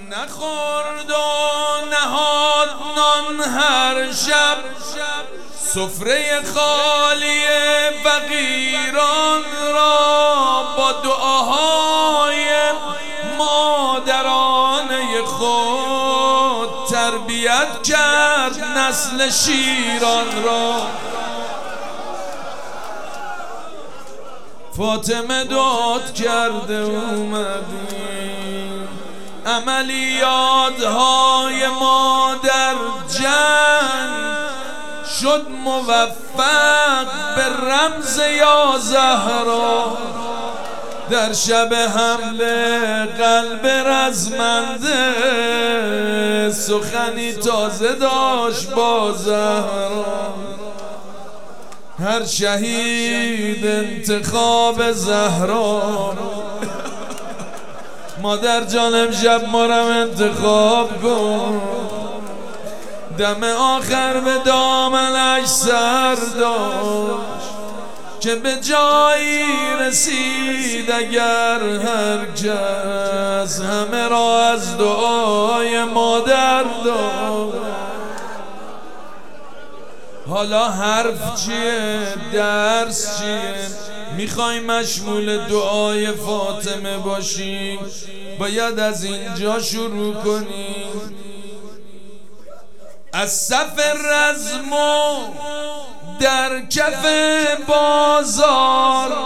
نخورد و نهاد نان هر شب، سفره خالی فقیران را با دعاهای مادرانه خود تربیت کرد نسل شیران را. فاطمه داد کرده اومدیم، عملیات‌های ما در جنگ شد موفق به رمز یا زهرا. در شب حمله قلب رزمنده سخنی تازه داشت با زهرا. هر شهید انتخاب زهرا، مادر جان امشب ما رو انتخاب کن. دم آخر به دامنش سر داشت که به جایی رسید اگر هر کس همه را از دعای مادر داشت. حالا حرف چیه؟ درس چیه؟ میخوای مشمول دعای فاطمه باشی؟ باید از اینجا شروع کنی. از صف رزم و در کف بازار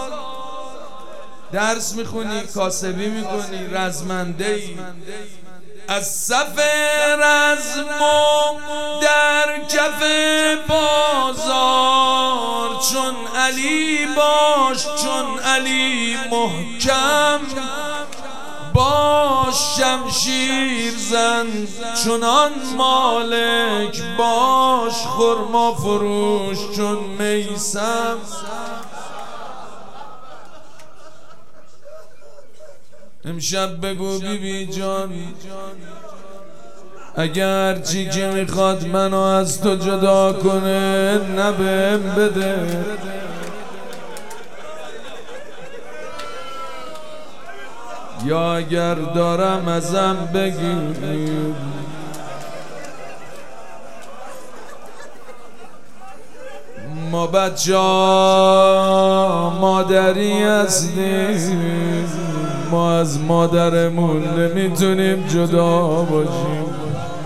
درس میخونی، کاسبی میکنی، رزمنده ای. از صف رزم و در کف بازار چون علی باش، چون علی محکم باش، شمشیر زن چونان مالک باش، خرما فروش چون میثم. امشب بگو بیبی جان اگر چی که میخواد منو از تو جدا کنه نبهم بده. یا اگر دارم ازم بگیر ما بچه ها مادری هستیم، ما از مادرمون نمیتونیم جدا باشیم.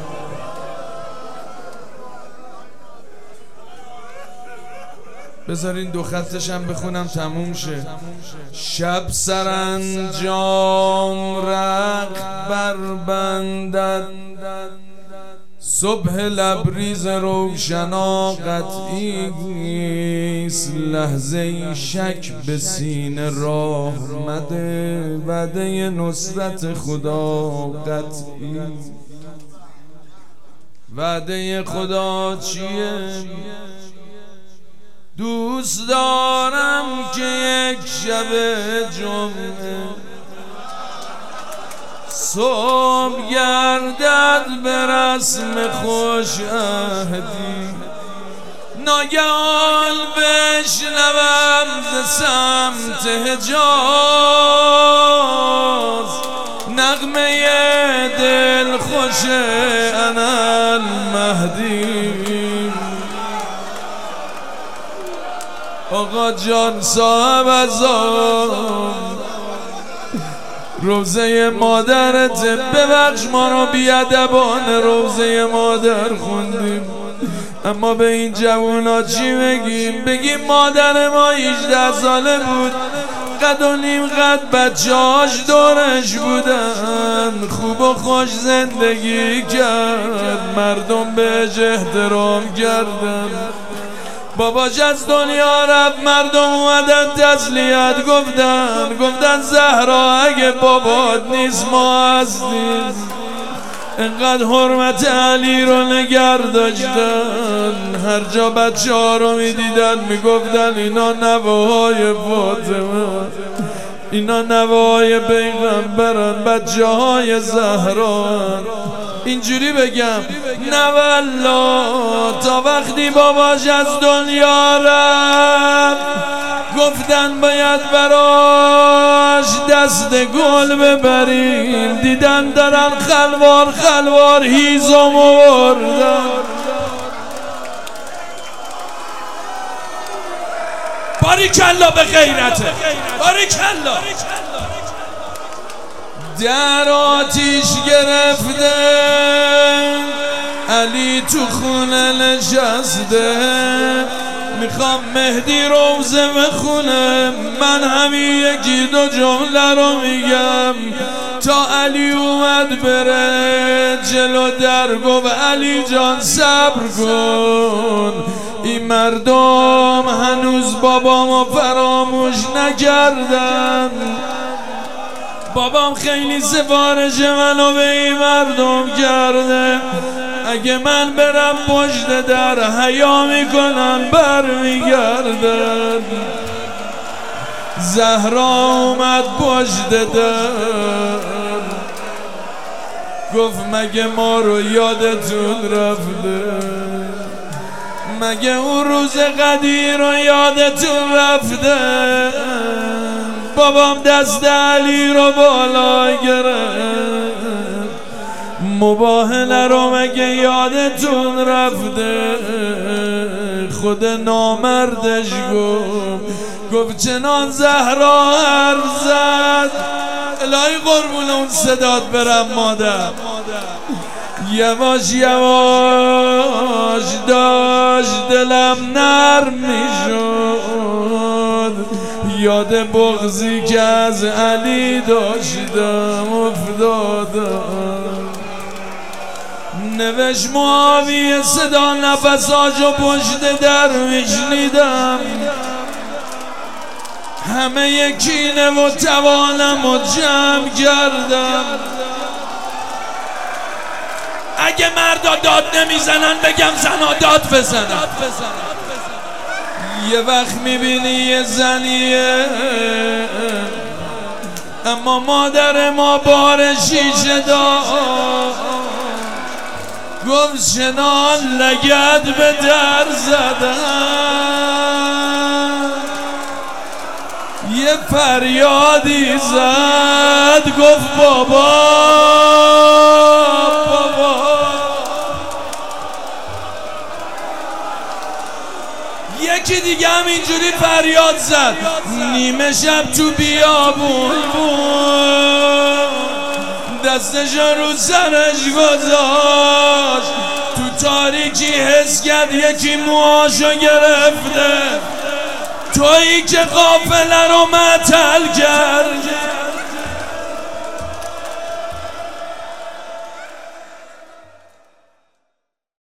بذارین دو خطش هم بخونم تموم شه. شب سرانجام رخت بربندد، صبح لبریز روشنا قطعیست، لحظه شک به سینه راه مده، وعده نصرت خدا قطعی. وعده خدا چیه؟ دوست دارم که یک شب جمعه صبح گردد به رسم خوش عهدی، ناگهان بشنوم ز سمت حجاز نغمه دل خوش انا المهدی. آقا جان صاحب ازام روزه مادرت ببخش، ما رو بیادبانه روزه مادر خوندیم، اما به این جوونا چی بگیم؟ بگیم مادر ما 18 ساله بود، قد و نیم قد بچه‌هاش دورش بودن، خوب و خوش زندگی کرد، مردم بهش احترام کردن. باباش از دنیا رفت، مردم اومدن تسلیت گفتن زهرا اگه بابات نیست ما هستیم. انقدر حرمت علی رو نگر داشتن، هر جا بچه ها رو میدیدن میگفتن اینا نوه‌های فاطمه، اینا نوه‌های پیغمبرن، بچه های زهران. اینجوری بگم نه والله تا وقتی باباش از دنیا رفت گفتن باید براش دست گل ببرین، دیدن دارن خلوار خلوار هیزم آوردن. باریکلا به غیرته، باریکلا. در آتیش گرفته علی تو خونه نشسته، میخوام مهدی روزه بخونه. من همین یکی دو جمله رو میگم تا علی اومد بره جلو در، گفت علی جان صبر کن، این مردم هنوز بابامو فراموش نکردن. بابام خیلی سفارش منو به این مردم کرده، اگه من برم پشت در حیا میکنن برمیگردن. زهرا اومد پشت در، گفت مگه ما رو یادتون رفته؟ مگه اون روز قدیر رو یادتون رفته؟ بابام دست علی رو بالا گرفت، مباهله رو مگه یادتون رفته؟ خود نامردش گفت چنان زهرا حرف زد، الهی قربون اون صدات برم مادر. یواش یواش داشت دلم نرم میشد، یاد بغضی که از علی داشتم افتادم. نوشت معاویه صدا نفساشو پشت در میشنیدم، همه یکینه و توانم و جمع کردم. اگه مردا داد نمیزنن بگم زنا داد بزنن. یه وقت میبینی یه زنیه اما مادر ما بار شیشه داشت، گفت چنان لگد به در زدن. یه فریادی زد گفت بابا بابا. یکی دیگه هم اینجوری فریاد زد، نیمه شب تو بیابون بود، دستشو رو سرش گذاشت، تو تاریکی حس کرد یکی موهاشو گرفته، تویی که قافله رو معطل کرد.